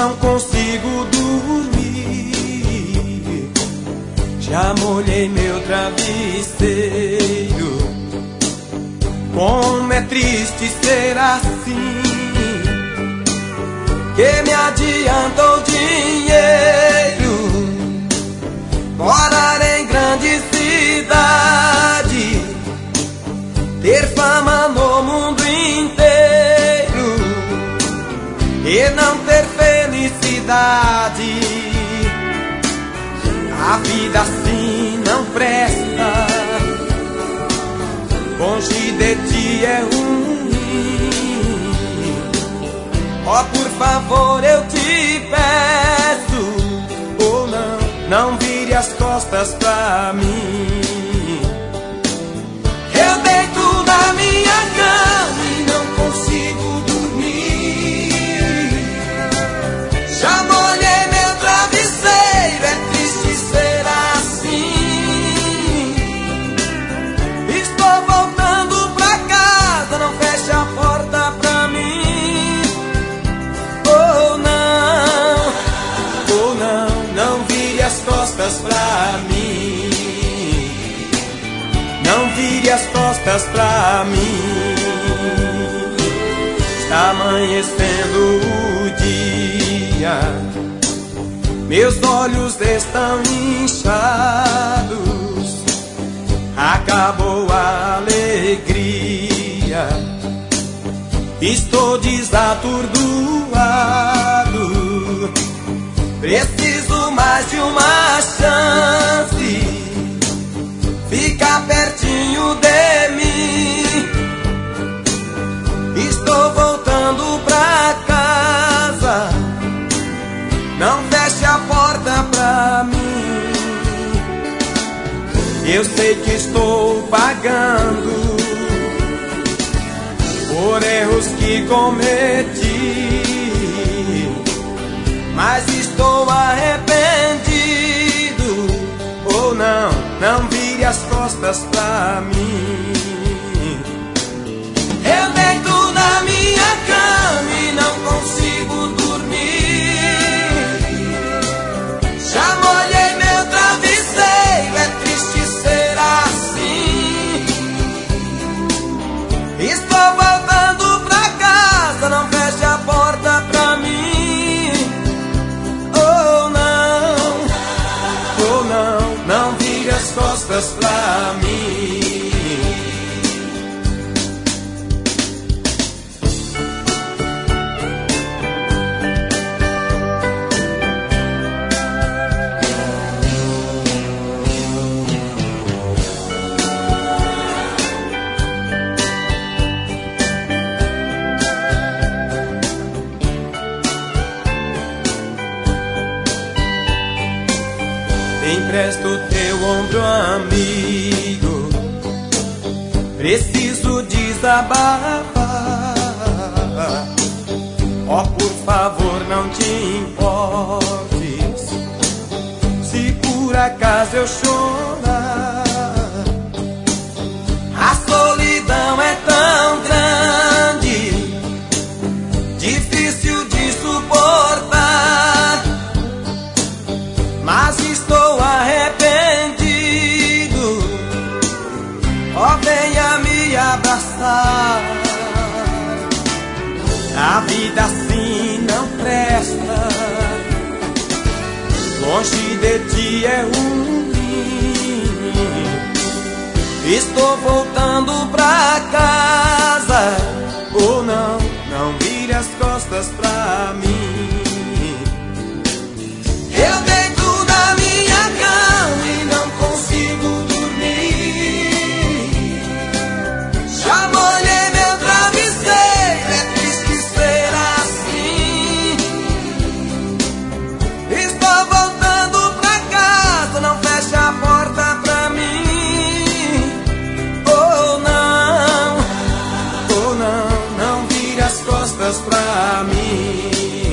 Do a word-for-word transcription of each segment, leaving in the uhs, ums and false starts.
não consigo dormir. Já molhei meu travesseiro. Como é triste ser assim, que me adianta o dinheiro. Morar em grande cidade, ter fama no mundo inteiro e não ter felicidade. A vida assim não presta, longe de ti é ruim. Ó, por favor, eu te peço, ou não, não vire as costas pra mim. Eu deito na minha cama e não consigo dormir. Já molhei meu travesseiro, é triste ser assim. Estou voltando pra casa, não feche a porta pra mim. Oh não, oh não, não vire as costas pra mim. Não vire as costas pra mim. Está amanhecendo o dia, meus olhos estão inchados. Acabou a alegria, estou desatordoado. Preciso mais de uma chance, fica pertinho de mim. Estou voltando pra casa, não feche a porta pra mim. Eu sei que estou pagando por erros que cometi, mas estou arrependido. Ou não, não vire as costas pra mim. Eu deito na minha cama e não consigo dormir. Já molhei meu travesseiro, é triste ser assim. Estou voltando pra casa, não feche a porta pra mim. Oh não, oh não, não vire as costas pra mim. Empresta o teu ombro, amigo, preciso desabafar. Ó, por favor, não te importes se por acaso eu chorar. A solidão é tão grande, difícil de suportar, mas estou arrependido. Ó, venha me abraçar. A vida assim não presta, longe de ti é ruim. Estou voltando pra casa. Ou não, não vire as costas pra mim. Eu deito na minha cama e não consigo dormir. Já molhei meu travesseiro, é triste ser assim. Estou voltando pra casa, não feche a porta pra mim. Oh não, oh não, não vire as costas pra mim.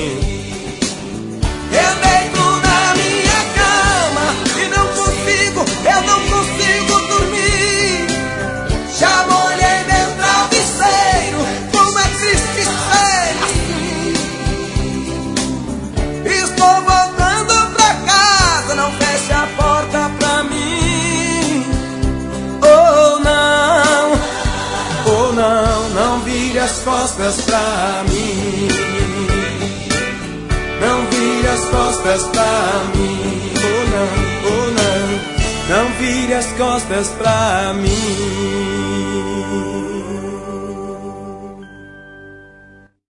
costas pra mim. Não vire as costas pra mim. Oh não, oh não. Não vire as costas pra mim.